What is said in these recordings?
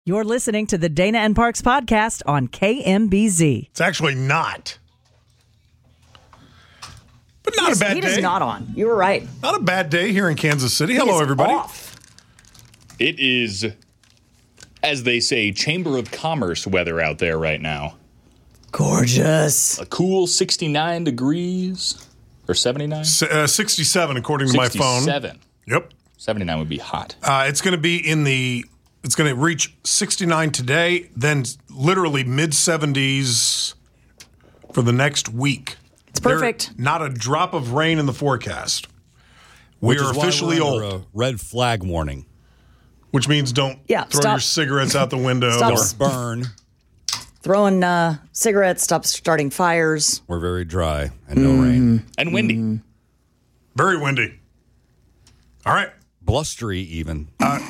You're listening to the Dana and Parks podcast on KMBZ. It's actually not. But not a bad day. Heat is not on. You were right. Not a bad day here in Kansas City. Hello, everybody. Off. It is, as they say, Chamber of Commerce weather out there right now. Gorgeous. A cool 69 degrees. Or 79? 67, according to my phone. 67. Yep. 79 would be hot. It's going to be it's going to reach 69 today, then literally mid-70s for the next week. It's perfect. Not a drop of rain in the forecast. We are officially old. A red flag warning. Which means don't throw your cigarettes out the window. Don't burn. Throwing cigarettes, stop starting fires. We're very dry and no rain. And windy. Very windy. All right. Blustery even.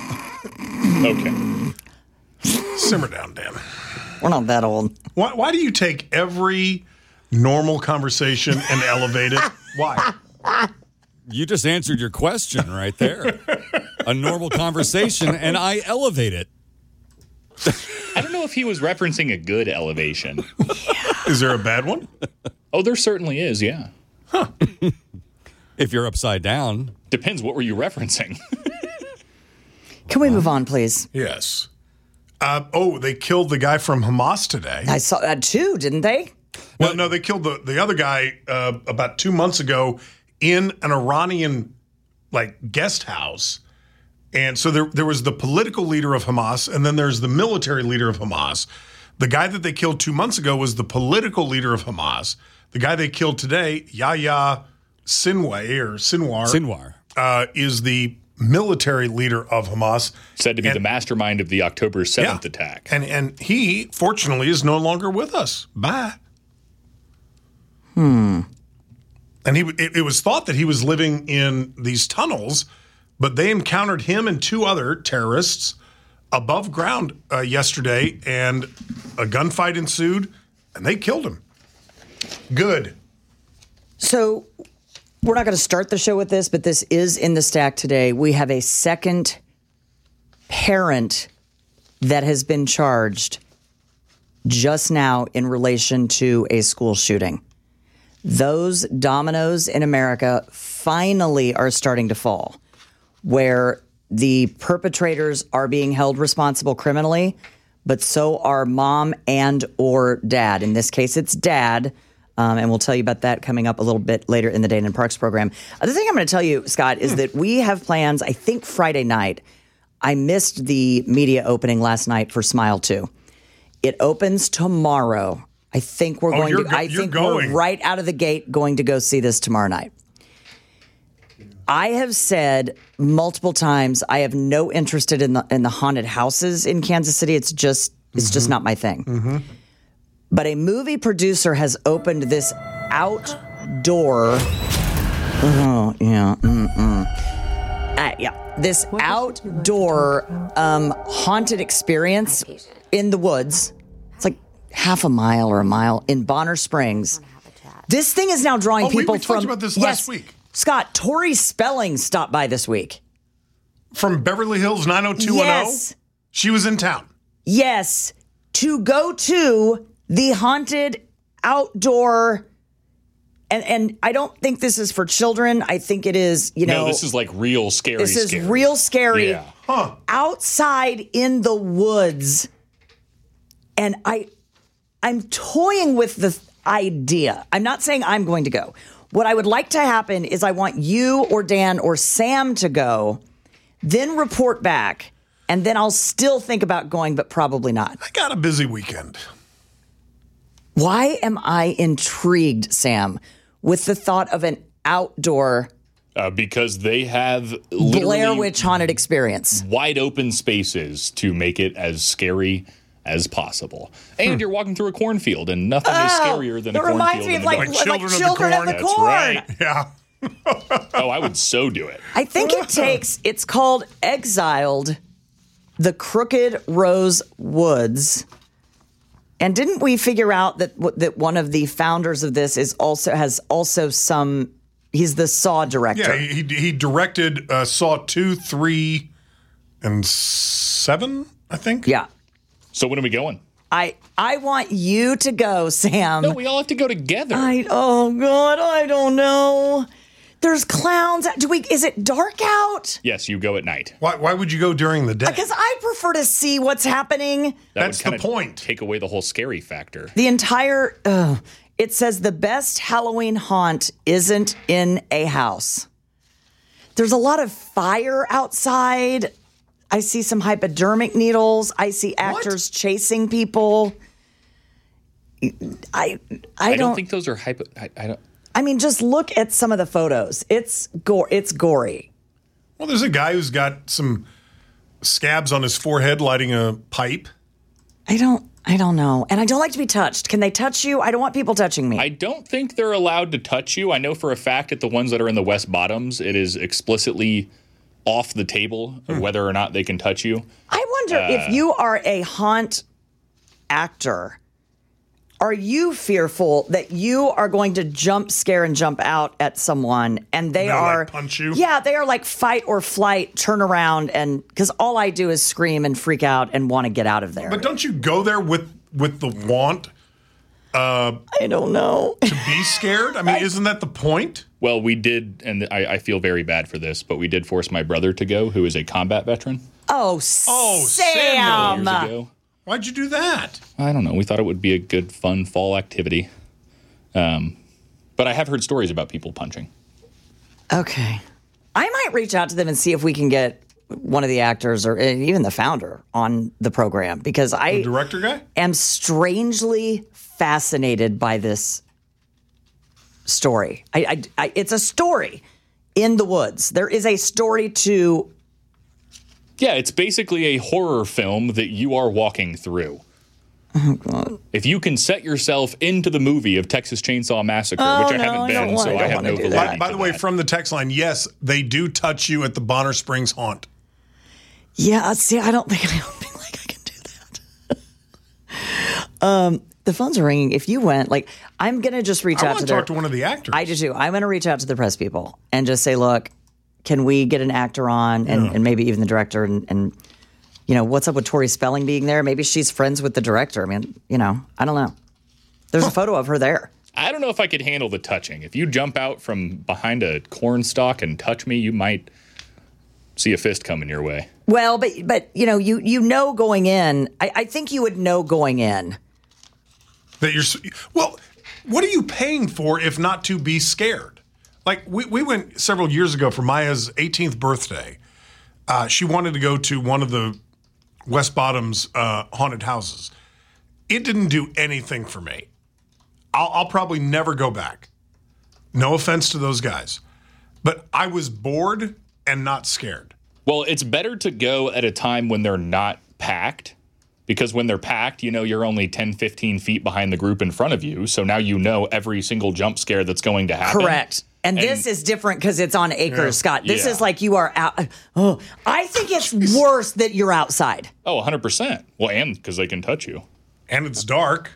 Okay. Simmer down, Dan. We're not that old. Why do you take every normal conversation and elevate it? Why? You just answered your question right there. A normal conversation, and I elevate it. I don't know if he was referencing a good elevation. Is there a bad one? Oh, there certainly is, yeah. Huh. If you're upside down. Depends, what were you referencing? Can we move on, please? Yes. They killed the guy from Hamas today. I saw that too, didn't they? Well, no, they killed the other guy about 2 months ago in an Iranian guest house. And so there was the political leader of Hamas, and then there's the military leader of Hamas. The guy that they killed 2 months ago was the political leader of Hamas. The guy they killed today, Yahya Sinwar, is the military leader of Hamas. Said to be the mastermind of the October 7th attack. And he, fortunately, is no longer with us. Bye. And it was thought that he was living in these tunnels, but they encountered him and two other terrorists above ground yesterday, and a gunfight ensued, and they killed him. Good. So we're not going to start the show with this, but this is in the stack today. We have a second parent that has been charged just now in relation to a school shooting. Those dominoes in America finally are starting to fall, where the perpetrators are being held responsible criminally, but so are mom and or dad. In this case, it's dad. And we'll tell you about that coming up a little bit later in the Dana and Parks program. The thing I'm going to tell you, Scott, is that we have plans, I think Friday night. I missed the media opening last night for Smile 2. It opens tomorrow. I think we're going we're right out of the gate going to go see this tomorrow night. I have said multiple times I have no interest in the haunted houses in Kansas City. It's just not my thing. Mm-hmm. But a movie producer has opened this outdoor, this outdoor haunted experience in the woods. It's like half a mile or a mile in Bonner Springs. This thing is now drawing people from. We talked about this last week. Scott, Tori Spelling stopped by this week. From Beverly Hills 90210? Yes. She was in town. Yes. To go to the haunted outdoor, and I don't think this is for children. I think it is, No, this is like real scary. This is real scary. Yeah. Huh. Outside in the woods. And I'm toying with the idea. I'm not saying I'm going to go. What I would like to happen is I want you or Dan or Sam to go, then report back, and then I'll still think about going, but probably not. I got a busy weekend. Why am I intrigued, Sam, with the thought of an outdoor because they have Blair Witch haunted experience? Wide open spaces to make it as scary as possible. And you're walking through a cornfield, and nothing is scarier than a cornfield. It reminds me of like Children of the That's Corn. right. Yeah. Oh, I would so do it. I think it's called Exiled, the Crooked Rose Woods. And didn't we figure out that one of the founders of this has also some? He's the Saw director. Yeah, he directed Saw 2, 3, and 7, I think. Yeah. So when are we going? I want you to go, Sam. No, we all have to go together. Oh God, I don't know. There's clowns. Is it dark out? Yes, you go at night. Why would you go during the day? Because I prefer to see what's happening. That's the point. Take away the whole scary factor. The entire, it says the best Halloween haunt isn't in a house. There's a lot of fire outside. I see some hypodermic needles. I see actors chasing people. I don't think those are I don't. I mean, just look at some of the photos. It's gory. Well, there's a guy who's got some scabs on his forehead lighting a pipe. I don't know. And I don't like to be touched. Can they touch you? I don't want people touching me. I don't think they're allowed to touch you. I know for a fact that the ones that are in the West Bottoms, it is explicitly off the table of whether or not they can touch you. I wonder if you are a haunt actor, are you fearful that you are going to jump scare and jump out at someone and they are like punch you? Yeah, they are like fight or flight, turn around, and because all I do is scream and freak out and want to get out of there. But don't you go there with the want I don't know. to be scared? I mean, isn't that the point? Well, we did, and I feel very bad for this, but we did force my brother to go, who is a combat veteran. Oh, Sam. Years ago. Why'd you do that? I don't know. We thought it would be a good, fun fall activity. But I have heard stories about people punching. Okay. I might reach out to them and see if we can get one of the actors or even the founder on the program because The director guy? am strangely fascinated by this story. It's a story in the woods. There is a story to... Yeah, it's basically a horror film that you are walking through. Oh, God. If you can set yourself into the movie of Texas Chainsaw Massacre, which I haven't been, so I have no validity. By the way, from the text line, yes, they do touch you at the Bonner Springs haunt. Yeah, see, I don't think like I can do that. The phones are ringing. If you went, like, I'm going to just reach I out want to to talk to one of the actors. I do too. I'm going to reach out to the press people and just say, look, can we get an actor on and maybe even the director and you know, what's up with Tori Spelling being there? Maybe she's friends with the director. I mean, you know, I don't know. There's a photo of her there. I don't know if I could handle the touching. If you jump out from behind a corn stalk and touch me, you might see a fist coming your way. Well, but you know, you know going in, I think you would know going in. That you're well, what are you paying for if not to be scared? Like we went several years ago for Maya's 18th birthday. She wanted to go to one of the West Bottoms haunted houses. It didn't do anything for me. I'll probably never go back. No offense to those guys, but I was bored and not scared. Well, it's better to go at a time when they're not packed. Because when they're packed, you know you're only 10, 15 feet behind the group in front of you. So now you know every single jump scare that's going to happen. Correct. And this is different because it's on acres, Scott. This is like you are out. Oh, I think it's worse that you're outside. Oh, 100%. Well, and because they can touch you. And it's dark.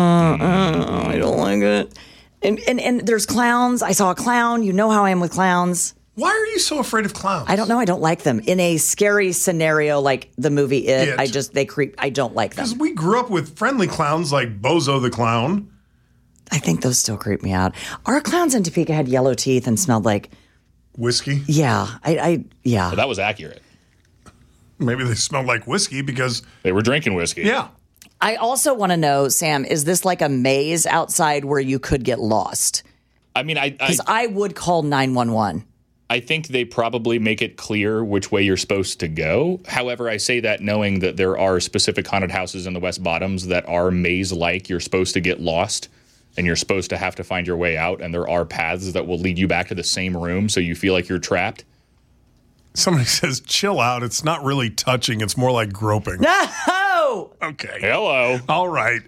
I don't like it. And there's clowns. I saw a clown. You know how I am with clowns. Why are you so afraid of clowns? I don't know. I don't like them. In a scary scenario like the movie It. They creep. I don't like them. Because we grew up with friendly clowns like Bozo the Clown. I think those still creep me out. Our clowns in Topeka had yellow teeth and smelled like whiskey. Yeah, yeah. Well, that was accurate. Maybe they smelled like whiskey because they were drinking whiskey. Yeah. I also want to know, Sam, is this like a maze outside where you could get lost? I mean, because I would call 911. I think they probably make it clear which way you're supposed to go. However, I say that knowing that there are specific haunted houses in the West Bottoms that are maze-like. You're supposed to get lost, and you're supposed to have to find your way out, and there are paths that will lead you back to the same room so you feel like you're trapped. Somebody says, chill out. It's not really touching. It's more like groping. No! Okay. Hello. All right.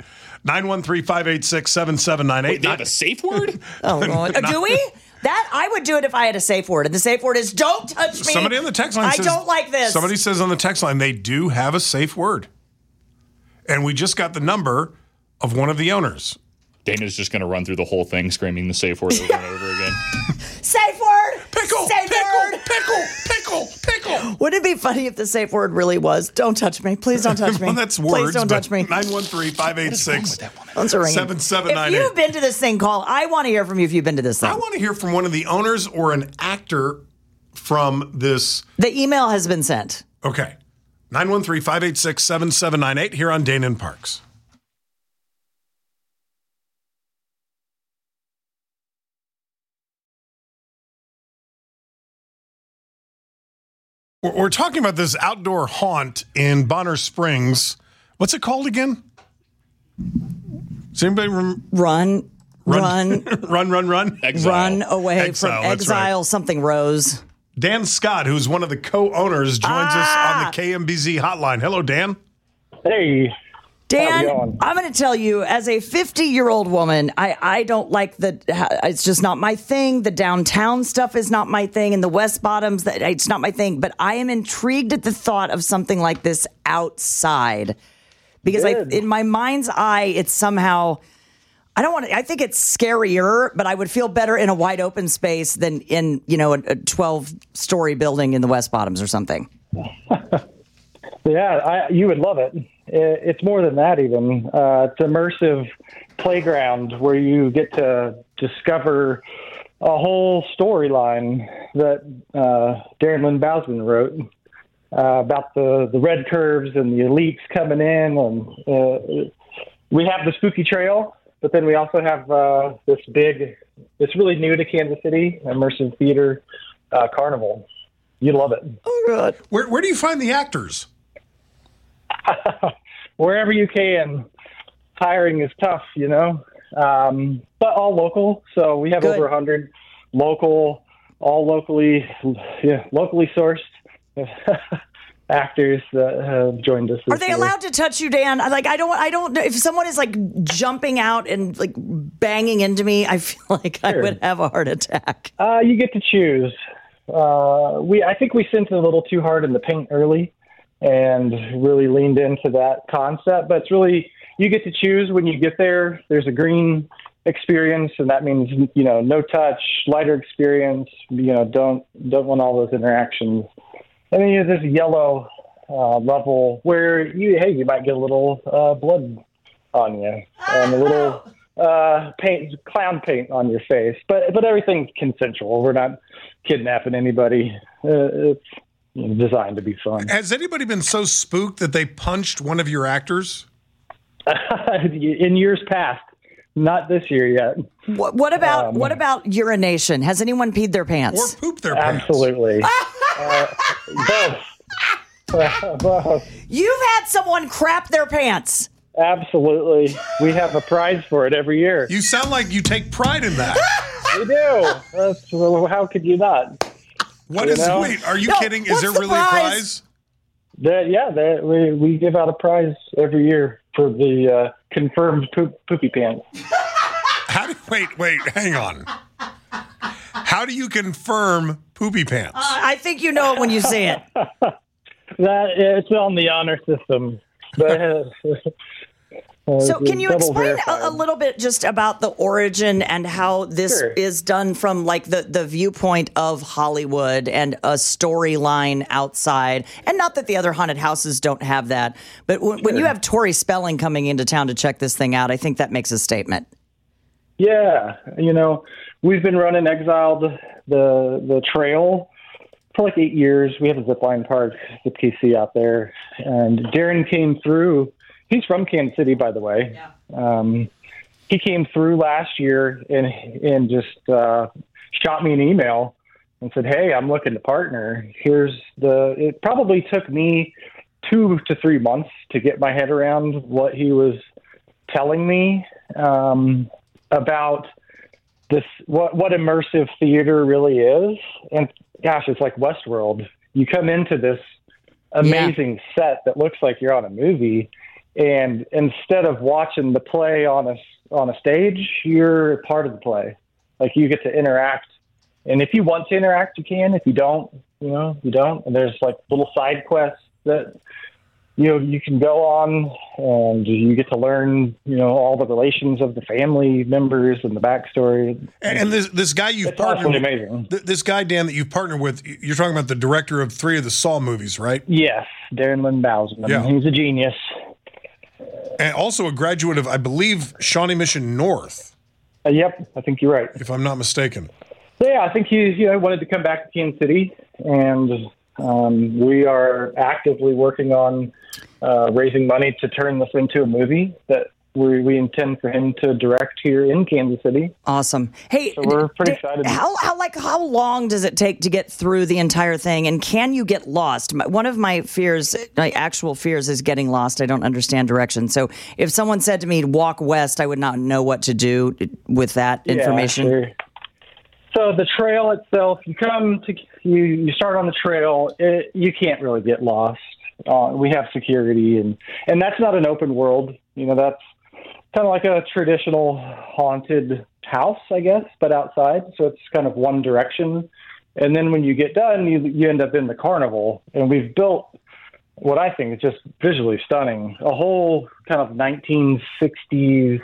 913-586-7798. Wait, they have a safe word? Oh, God. Do we? That I would do it if I had a safe word, and the safe word is "Don't touch me." Somebody on the text line says, I don't like this. Somebody says on the text line they do have a safe word, and we just got the number of one of the owners. Dana's just going to run through the whole thing screaming the safe word over and over again. Safe word. Pickle. Safe pickle. word. Pickle. Pickle. Pickle. Wouldn't it be funny if the safe word really was, don't touch me. Please don't touch me. Well, that's Please words. don't touch me. 913-586. Phones are ringing. 7798. If you've been to this thing, call. I want to hear from you if you've been to this thing. I want to hear from one of the owners or an actor from this. The email has been sent. Okay. 913-586-7798 here on Dana and Parks. We're talking about this outdoor haunt in Bonner Springs. What's it called again? Does anybody remember? Run. Run. Exile. Run away Exile, from that's exile, right. something Rose. Dan Scott, who's one of the co-owners, joins us on the KMBZ hotline. Hello, Dan. Hey, how's Dan, it going? I'm going to tell you, as a 50-year-old woman, I don't like it's just not my thing. The downtown stuff is not my thing. And the West Bottoms, it's not my thing. But I am intrigued at the thought of something like this outside. Because in my mind's eye, it's somehow, I think it's scarier, but I would feel better in a wide open space than in, a 12-story building in the West Bottoms or something. Yeah, you would love it. It's more than that even. It's an immersive playground where you get to discover a whole storyline that Darren Lynn Bousman wrote about the red curves and the elites coming in. And we have the spooky trail, but then we also have this really new to Kansas City, immersive theater carnival. You love it. Oh, good. Where do you find the actors? Wherever you can. Hiring is tough, but all local. So we have over 100 local, all locally sourced actors that have joined us. Are they allowed to touch you, Dan? I don't know if someone is jumping out and banging into me. I feel like I would have a heart attack. You get to choose. I think we sent it a little too hard in the paint early and really leaned into that concept. But it's really, you get to choose when you get there. There's a green experience, and that means, no touch, lighter experience, don't want all those interactions. And then you have this yellow level where you might get a little blood on you and a little clown paint on your face. But everything's consensual. We're not kidnapping anybody. It's designed to be fun. Has anybody been so spooked that they punched one of your actors? In years past, not this year yet. What about urination? Has anyone peed their pants? Or pooped their pants? Absolutely. Both. You've had someone crap their pants. Absolutely. We have a prize for it every year. You sound like you take pride in that. We do. How could you not? Wait, are you kidding? Is there really a prize? We give out a prize every year for the confirmed poopy pants. Wait, hang on. How do you confirm poopy pants? I think you know it when you see it. It's on the honor system. So can you explain a little bit just about the origin and how this is done from the viewpoint of Hollywood and a storyline outside? And not that the other haunted houses don't have that, but when you have Tori Spelling coming into town to check this thing out, I think that makes a statement. Yeah. We've been running Exiled, the trail, for 8 years. We have a zipline park, Zip KC out there. And Darren came through. He's from Kansas City, by the way. Yeah. He came through last year and just shot me an email and said, "Hey, I'm looking to partner. It probably took me 2 to 3 months to get my head around what he was telling me about this, what immersive theater really is. And gosh, it's like Westworld. You come into this amazing set that looks like you're on a movie, and instead of watching the play on a stage, you're part of the play. You get to interact, and if you want to interact, you can. If you don't, you don't. And there's little side quests that you can go on and you get to learn, all the relations of the family members and the backstory. And this guy you've It's partnered absolutely with, amazing. this guy, Dan, that you've partnered with, you're talking about the director of 3 of the Saw movies, right? Yes, Darren Lynn Bousman. Yeah. He's a genius. And also a graduate of, I believe, Shawnee Mission North, Yep, I think you're right. if I'm not mistaken. So, yeah, I think he wanted to come back to Kansas City, and we are actively working on raising money to turn this into a movie that we intend for him to direct here in Kansas City. Awesome. Hey, So we're pretty excited. How long does it take to get through the entire thing? And can you get lost? One of my fears, my actual fears, is getting lost. I don't understand direction. So if someone said to me, walk west, I would not know what to do with that information. Yeah, sure. So the trail itself, you start on the trail, you can't really get lost. We have security, and that's not an open world. That's kind of like a traditional haunted house, I guess, but outside. So it's kind of one direction. And then when you get done, you end up in the carnival. And we've built what I think is just visually stunning, a whole kind of 1960s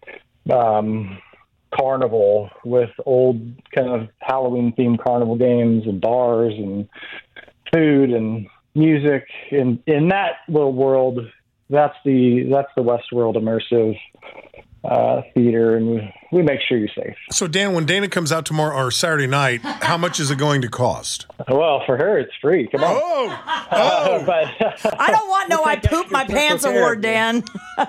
carnival with old kind of Halloween-themed carnival games and bars and food and music. And in that little world, that's the Westworld immersive theater, and we make sure you're safe. So, Dan, when Dana comes out tomorrow or Saturday night, how much is it going to cost? Well, for her, it's free. Come on. Oh! But I don't want no I pooped my pants award, Dan.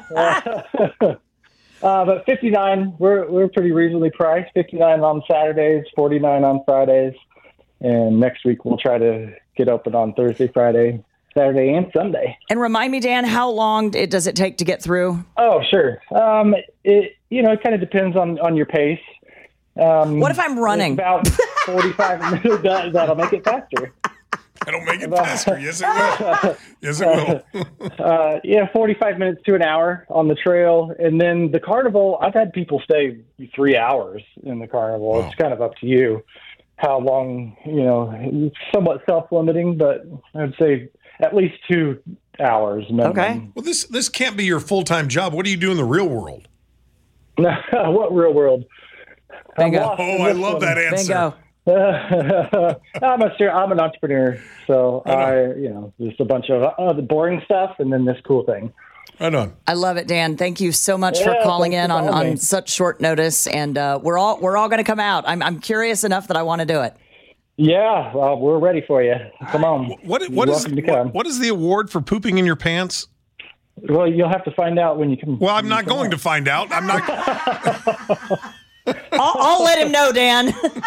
But $59, we're pretty reasonably priced. $59 on Saturdays, $49 on Fridays, and next week we'll try to get open on Thursday, Friday, Saturday, and Sunday. And remind me, Dan, how long does it take to get through? Oh, sure. It kind of depends on your pace. What if I'm running? About 45 minutes. That'll make it faster. That'll make it faster. Yes, it will. Yes, it will. 45 minutes to an hour on the trail. And then the carnival, I've had people stay 3 hours in the carnival. Wow. It's kind of up to you how long, it's somewhat self-limiting, but I'd say at least 2 hours minimum. Okay. Well, this can't be your full-time job. What do you do in the real world? What real world? Bingo. I love that answer. Bingo. I'm an entrepreneur, so just a bunch of the boring stuff and then this cool thing. Right on. I love it, Dan. Thank you so much for calling in on such short notice, and we're all going to come out. I'm curious enough that I want to do it. Yeah, well, we're ready for you. Come on. What You're welcome to come. is the award for pooping in your pants? Well, you'll have to find out when you come. Well, I'm not going to find out. I'm not. I'll let him know, Dan.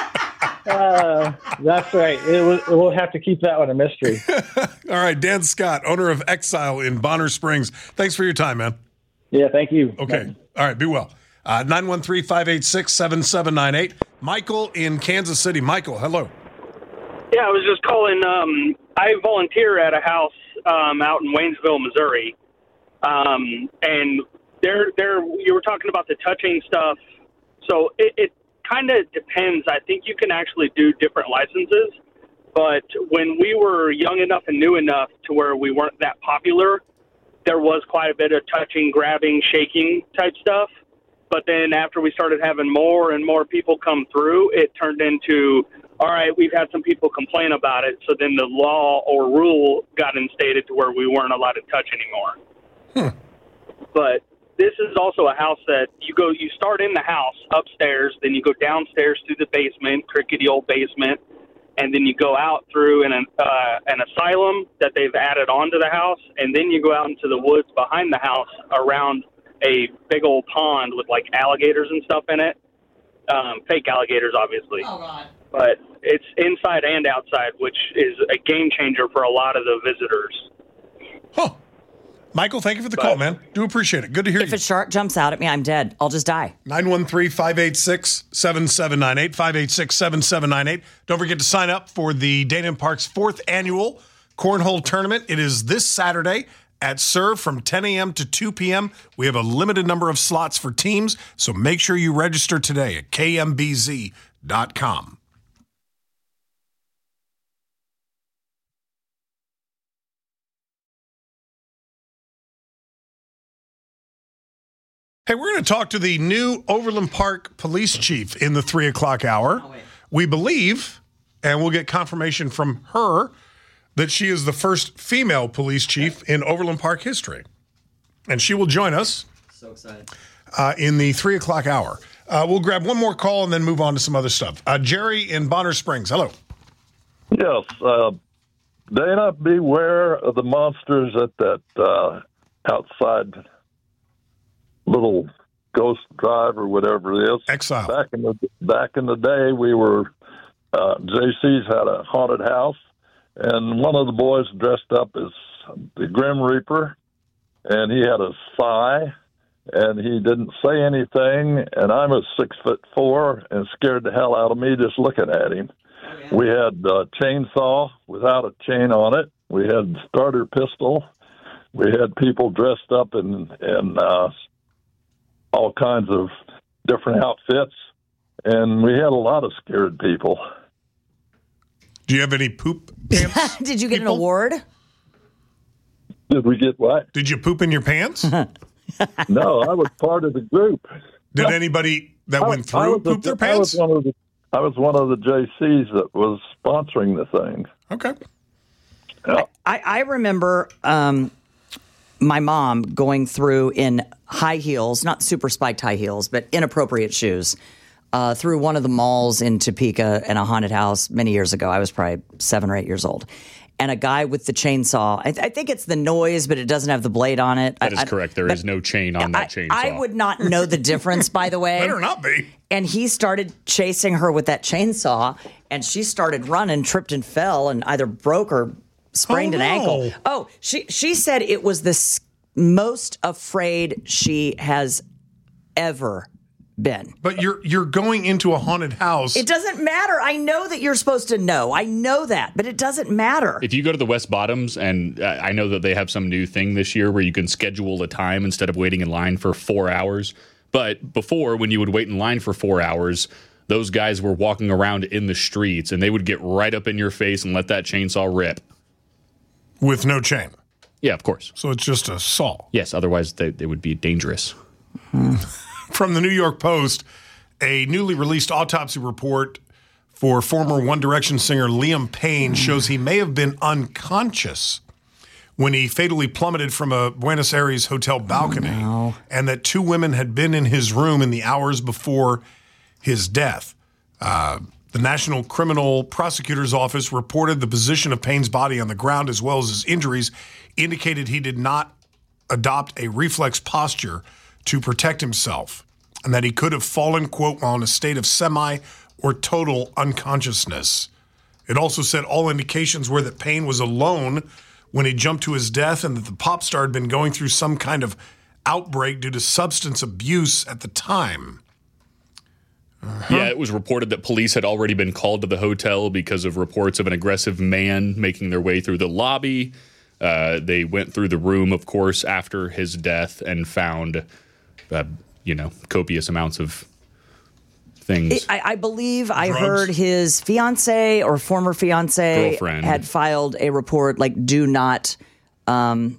That's right. We'll have to keep that one a mystery. All right, Dan Scott, owner of Exile in Bonner Springs. Thanks for your time, man. Yeah, thank you. Okay. All right, be well. 913-586-7798. Michael in Kansas City. Michael, hello. Yeah, I was just calling. I volunteer at a house out in Waynesville, Missouri. And there, you were talking about the touching stuff. So it kind of depends. I think you can actually do different licenses. But when we were young enough and new enough to where we weren't that popular, there was quite a bit of touching, grabbing, shaking type stuff. But then after we started having more and more people come through, it turned into, all right, we've had some people complain about it. So then the law or rule got instated to where we weren't allowed to touch anymore. But this is also a house that you start in the house upstairs, then you go downstairs through the basement, crickety old basement, and then you go out through an asylum that they've added onto the house, and then you go out into the woods behind the house around a big old pond with like alligators and stuff in it. Fake alligators, obviously. Oh, God. But it's inside and outside, which is a game changer for a lot of the visitors. Huh. Michael, thank you for the call, man. Do appreciate it. Good to hear you. If a shark jumps out at me, I'm dead. I'll just die. 913-586-7798, 586-7798. Don't forget to sign up for the Dana and Parks 4th Annual Cornhole Tournament. It is this Saturday at Serve from 10 a.m. to 2 p.m. We have a limited number of slots for teams, so make sure you register today at kmbz.com. Hey, we're going to talk to the new Overland Park police chief in the 3 o'clock hour. We believe, and we'll get confirmation from her, that she is the first female police chief in Overland Park history. And she will join us. So excited. In the 3 o'clock hour. We'll grab one more call and then move on to some other stuff. Jerry in Bonner Springs. Hello. Yes. Dana, beware of the monsters at that outside little ghost drive or whatever it is. Exile. Back in the day, we were JC's had a haunted house, and one of the boys dressed up as the Grim Reaper, and he had a sigh, and he didn't say anything. And I was 6'4" and scared the hell out of me just looking at him. Oh, yeah. We had a chainsaw without a chain on it. We had starter pistol. We had people dressed up in all kinds of different outfits, and we had a lot of scared people. Do you have any poop pants? Did you get an award? Did we get what? Did you poop in your pants? No, I was part of the group. Did anybody that went through poop their pants? I was one of the JCs that was sponsoring the thing. Okay. Yeah. I remember my mom going through in high heels, not super spiked high heels, but inappropriate shoes, through one of the malls in Topeka in a haunted house many years ago. I was probably 7 or 8 years old. And a guy with the chainsaw. I think it's the noise, but it doesn't have the blade on it. That is correct. There is no chain on that chainsaw. I would not know the difference, by the way. Better not be. And he started chasing her with that chainsaw, and she started running, tripped and fell, and either broke or sprained an ankle. Oh, she said it was the most afraid she has ever been. But you're going into a haunted house. It doesn't matter. I know that you're supposed to know. I know that, but it doesn't matter. If you go to the West Bottoms, and I know that they have some new thing this year where you can schedule a time instead of waiting in line for 4 hours. But before, when you would wait in line for 4 hours, those guys were walking around in the streets, and they would get right up in your face and let that chainsaw rip. With no chain. Yeah, of course. So it's just a saw. Yes, otherwise they would be dangerous. From the New York Post, a newly released autopsy report for former One Direction singer Liam Payne shows he may have been unconscious when he fatally plummeted from a Buenos Aires hotel balcony, and that 2 women had been in his room in the hours before his death. The National Criminal Prosecutor's Office reported the position of Payne's body on the ground as well as his injuries indicated he did not adopt a reflex posture to protect himself, and that he could have fallen, quote, while in a state of semi or total unconsciousness. It also said all indications were that Payne was alone when he jumped to his death, and that the pop star had been going through some kind of outbreak due to substance abuse at the time. Yeah, it was reported that police had already been called to the hotel because of reports of an aggressive man making their way through the lobby. They went through the room, of course, after his death and found, copious amounts of things. I believe I heard his fiance or former fiance girlfriend had filed a report, like do not, like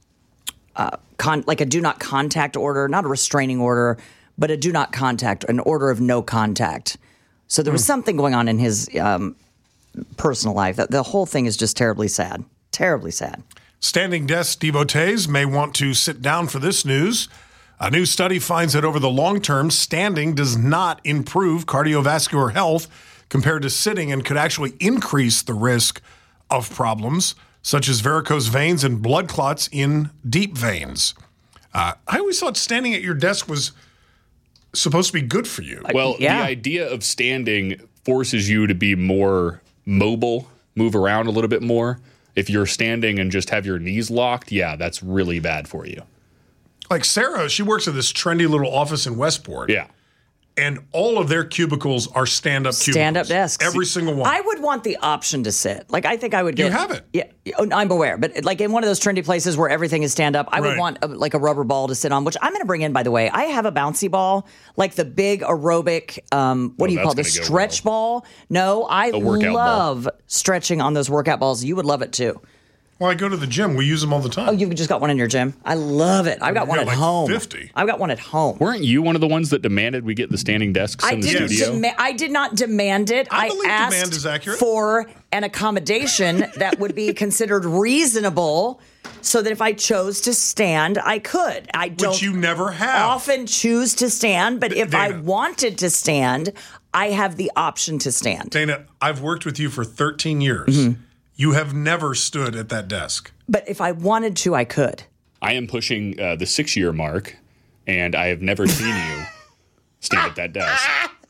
a do not contact order, not a restraining order, but a do not contact, an order of no contact. So there was something going on in his personal life. The whole thing is just terribly sad. Terribly sad. Standing desk devotees may want to sit down for this news. A new study finds that over the long term, standing does not improve cardiovascular health compared to sitting, and could actually increase the risk of problems such as varicose veins and blood clots in deep veins. I always thought standing at your desk was supposed to be good for you. Well, the idea of standing forces you to be more mobile, move around a little bit more. If you're standing and just have your knees locked, that's really bad for you. Like Sarah, she works at this trendy little office in Westport. Yeah. And all of their cubicles are stand-up cubicles. Stand-up desks. Every single one. I would want the option to sit. Like, I think I would get... You have it. Yeah, I'm aware. But, like, in one of those trendy places where everything is stand-up, I would want, a rubber ball to sit on, which I'm going to bring in, by the way. I have a bouncy ball, like the big aerobic, what do you call it, the stretch ball? No, I love stretching on those workout balls. You would love it, too. Well, I go to the gym. We use them all the time. Oh, you've just got one in your gym? I love it. I've got one at like home. 50. I've got one at home. Weren't you one of the ones that demanded we get the standing desks in the studio? I did not demand it. I believe asked demand is accurate. for an accommodation that would be considered reasonable so that if I chose to stand, I could. I don't Which you never have. often choose to stand, but if I Dana. wanted to stand, I have the option to stand. Dana, I've worked with you for 13 years. Mm-hmm. You have never stood at that desk. But if I wanted to, I could. I am pushing the 6-year mark, and I have never seen you stand at that desk.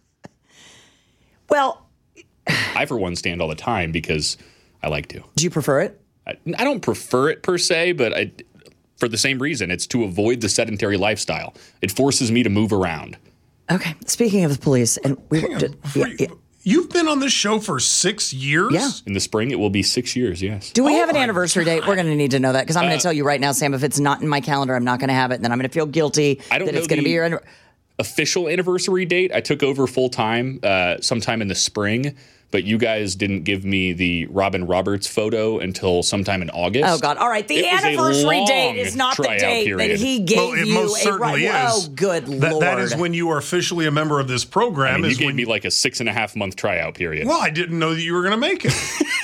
Well, I, for one, stand all the time because I like to. do you prefer it? I don't prefer it per se, but for the same reason. It's to avoid the sedentary lifestyle. It forces me to move around. Okay. Speaking of the police, and we Hang on, You've been on this show for 6 years? Yeah. In the spring, it will be 6 years, yes. Do we have an my anniversary date? We're going to need to know that because I'm going to tell you right now, Sam, if it's not in my calendar, I'm not going to have it. And then I'm going to feel guilty I don't that know it's going to be your official anniversary date. I took over full time sometime in the spring, but you guys didn't give me the Robin Roberts photo until sometime in August. Oh, God. All right. The It was a anniversary date long is not the tryout date period. that he gave Well, it you. most certainly is. Oh, good Lord. That is when you are officially a member of this program. I mean, you is gave when me like a 6.5 month tryout period. Well, I didn't know that you were going to make it.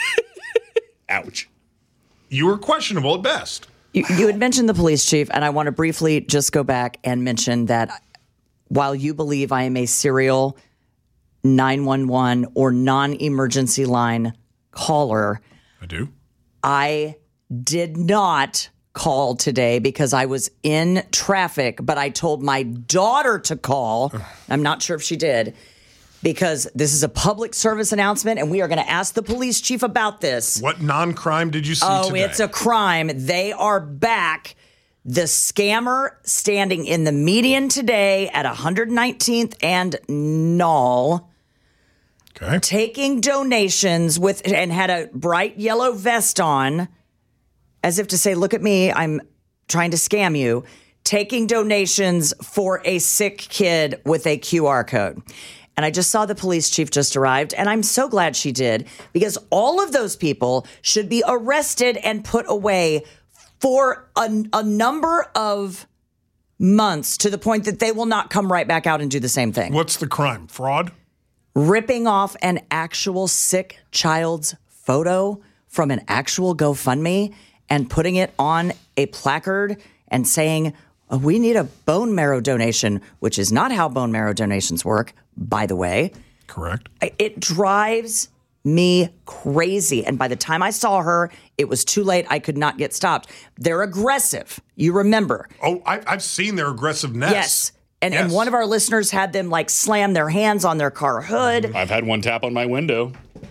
Ouch. You were questionable at best. You had mentioned the police chief, and I want to briefly just go back and mention that while you believe I am a serial 911 or non-emergency line caller, I do. I did not call today because I was in traffic, but I told my daughter to call. I'm not sure if she did, because this is a public service announcement, and we are going to ask the police chief about this. What non-crime did you see Oh, today? it's a crime. They are back. The scammer standing in the median today at 119th and Knoll, Okay. taking donations and had a bright yellow vest on, as if to say, look at me, I'm trying to scam you, taking donations for a sick kid with a QR code. And I just saw the police chief just arrived, and I'm so glad she did, because all of those people should be arrested and put away for a number of months, to the point that they will not come right back out and do the same thing. What's the crime? Fraud? Ripping off an actual sick child's photo from an actual GoFundMe and putting it on a placard and saying, oh, we need a bone marrow donation, which is not how bone marrow donations work, by the way. Correct. It drives me crazy. And by the time I saw her, it was too late. I could not get stopped. They're aggressive. You remember. Oh, I've seen their aggressiveness. Yes. And one of our listeners had them like slam their hands on their car hood. I've had one tap on my window.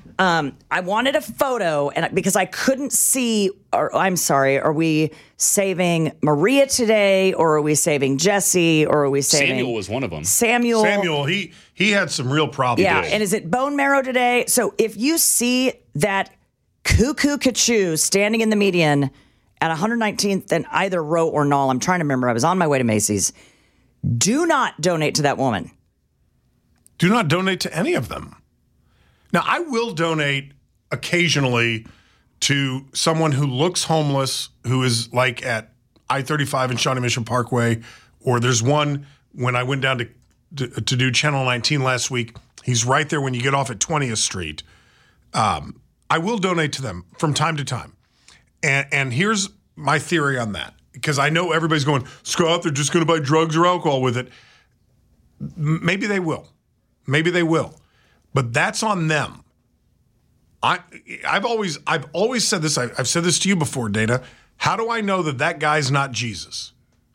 I wanted a photo, and because I couldn't see, or I'm sorry, are we saving Maria today, or are we saving Jesse, or are we saving Samuel was one of them. Samuel, he had some real problems. Yeah, and is it bone marrow today? So if you see that cuckoo Kachu standing in the median at 119th and either Row or Knoll, I'm trying to remember, I was on my way to Macy's, do not donate to that woman. Do not donate to any of them. Now, I will donate occasionally to someone who looks homeless, who is like at I-35 and Shawnee Mission Parkway, or there's one when I went down to do Channel 19 last week. He's right there when you get off at 20th Street. I will donate to them from time to time. And here's my theory on that, because I know everybody's going, Scott, they're just going to buy drugs or alcohol with it. Maybe they will. Maybe they will. But that's on them. I've always said this. I've said this to you before, Dana. How do I know that guy's not Jesus?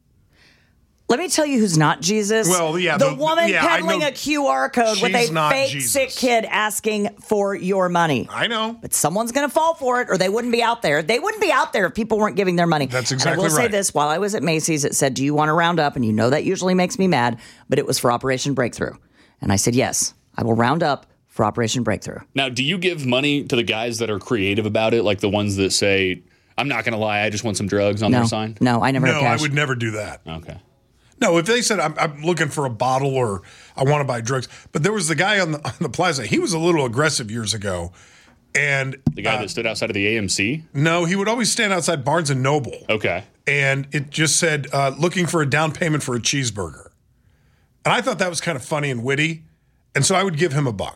Let me tell you who's not Jesus. Well, yeah, the woman yeah, peddling a QR code with she's a not fake Jesus. sick kid asking for your money. I know. But someone's going to fall for it, or they wouldn't be out there. They wouldn't be out there if people weren't giving their money. That's And exactly I will say right. this. While I was at Macy's, it said, do you want to round up? And you know that usually makes me mad, but it was for Operation Breakthrough. And I said, yes, I will round up for Operation Breakthrough. Now, do you give money to the guys that are creative about it, like the ones that say, I'm not going to lie, I just want some drugs on No, their sign? no, I never have No, cash. I would never do that. Okay. No, if they said I'm looking for a bottle or I want to buy drugs, but there was the guy on the plaza. He was a little aggressive years ago, And The guy that stood outside of the AMC? no, he would always stand outside Barnes & Noble. Okay. And it just said, looking for a down payment for a cheeseburger. And I thought that was kind of funny and witty. And so I would give him $1.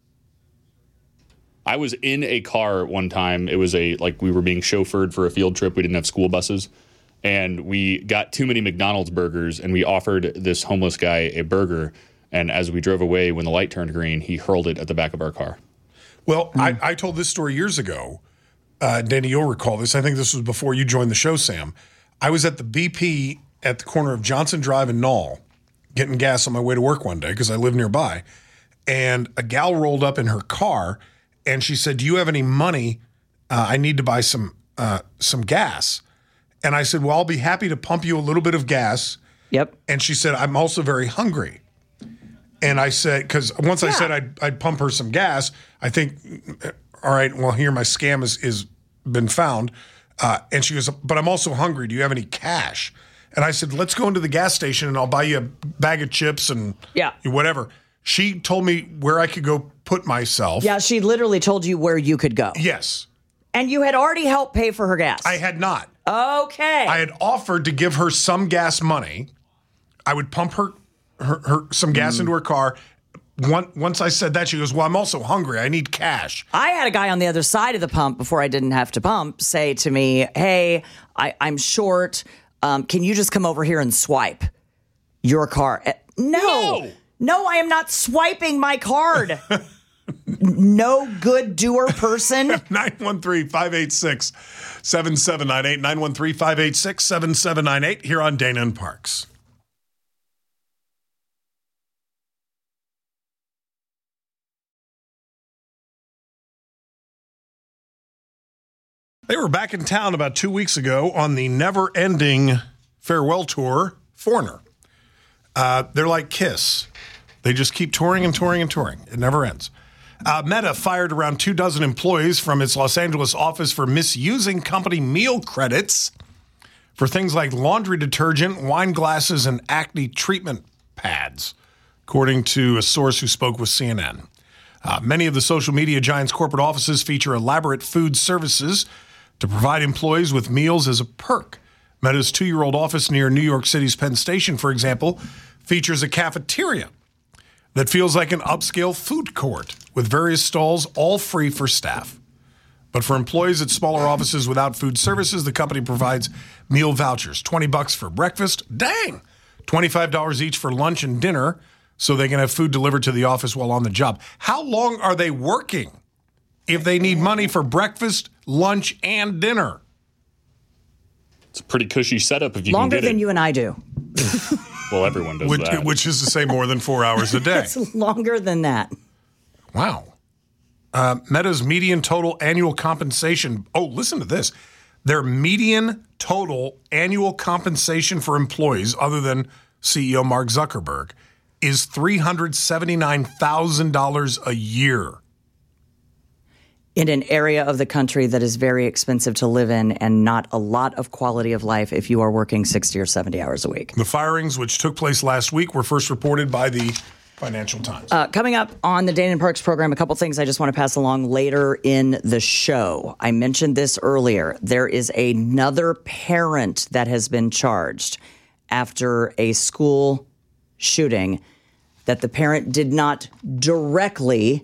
I was in a car one time. It was we were being chauffeured for a field trip. We didn't have school buses. And we got too many McDonald's burgers, and we offered this homeless guy a burger. And as we drove away, when the light turned green, he hurled it at the back of our car. Well, I told this story years ago. Danny, you'll recall this. I think this was before you joined the show, Sam. I was at the BP at the corner of Johnson Drive and Knoll getting gas on my way to work one day because I live nearby. And a gal rolled up in her car, and she said, do you have any money? I need to buy some gas. And I said, well, I'll be happy to pump you a little bit of gas. Yep. And she said, I'm also very hungry. And I said, because once I said I'd pump her some gas, I think, all right, well, here my scam is been found. And she goes, but I'm also hungry. Do you have any cash? And I said, let's go into the gas station and I'll buy you a bag of chips and whatever. She told me where I could go put myself. Yeah, she literally told you where you could go. Yes. And you had already helped pay for her gas. I had not. Okay. I had offered to give her some gas money. I would pump her some gas into her car. Once I said that, she goes, well, I'm also hungry. I need cash. I had a guy on the other side of the pump before I didn't have to pump say to me, hey, I'm short. Can you just come over here and swipe your card? No, I am not swiping my card. No good doer person. 913-586-7798. 913-586-7798 here on Dana and Parks. They were back in town about 2 weeks ago on the never-ending farewell tour, Foreigner. They're like Kiss. They just keep touring and touring and touring. It never ends. Meta fired around 24 employees from its Los Angeles office for misusing company meal credits for things like laundry detergent, wine glasses, and acne treatment pads, according to a source who spoke with CNN. Many of the social media giants' corporate offices feature elaborate food services to provide employees with meals as a perk. Meta's 2-year-old office near New York City's Penn Station, for example, features a cafeteria that feels like an upscale food court with various stalls, all free for staff. But for employees at smaller offices without food services, the company provides meal vouchers, $20 for breakfast, dang, $25 each for lunch and dinner, so they can have food delivered to the office while on the job. How long are they working if they need money for breakfast, lunch, and dinner? It's a pretty cushy setup if you Longer can get it. than you and I do. Well, everyone does that. Which is to say more than 4 hours a day. It's longer than that. Wow. Meta's median total annual compensation. Oh, listen to this. Their median total annual compensation for employees, other than CEO Mark Zuckerberg, is $379,000 a year. In an area of the country that is very expensive to live in and not a lot of quality of life if you are working 60 or 70 hours a week. The firings, which took place last week, were first reported by the Financial Times. Coming up on the Dana and Parks program, a couple things I just want to pass along later in the show. I mentioned this earlier. There is another parent that has been charged after a school shooting that the parent did not directly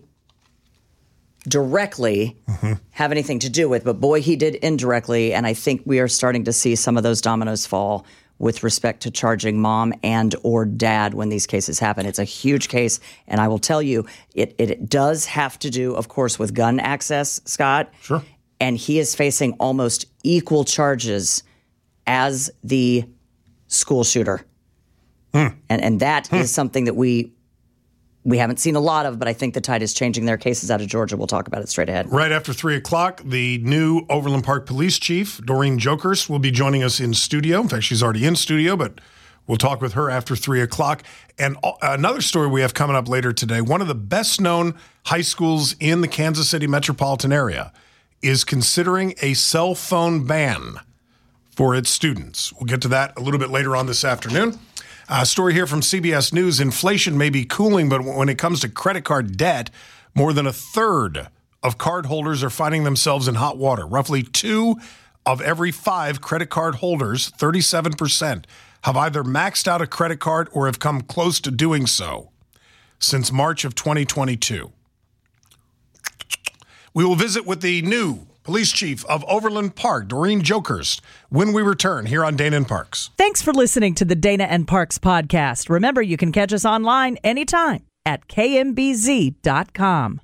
have anything to do with, but boy, he did indirectly. And I think we are starting to see some of those dominoes fall with respect to charging mom and or dad when these cases happen. It's a huge case. And I will tell you, it does have to do, of course, with gun access, Scott. Sure. And he is facing almost equal charges as the school shooter. And that is something that we haven't seen a lot of, but I think the tide is changing. Their cases out of Georgia. We'll talk about it straight ahead. Right after 3 o'clock, the new Overland Park Police Chief, Doreen Jokers, will be joining us in studio. In fact, she's already in studio, but we'll talk with her after 3 o'clock. And another story we have coming up later today, one of the best-known high schools in the Kansas City metropolitan area is considering a cell phone ban for its students. We'll get to that a little bit later on this afternoon. A story here from CBS News. Inflation may be cooling, but when it comes to credit card debt, more than a third of card holders are finding themselves in hot water. Roughly 2 of every 5 credit card holders, 37%, have either maxed out a credit card or have come close to doing so since March of 2022. We will visit with the new police chief of Overland Park, Doreen Jokerst, when we return here on Dana and Parks. Thanks for listening to the Dana and Parks podcast. Remember, you can catch us online anytime at kmbz.com.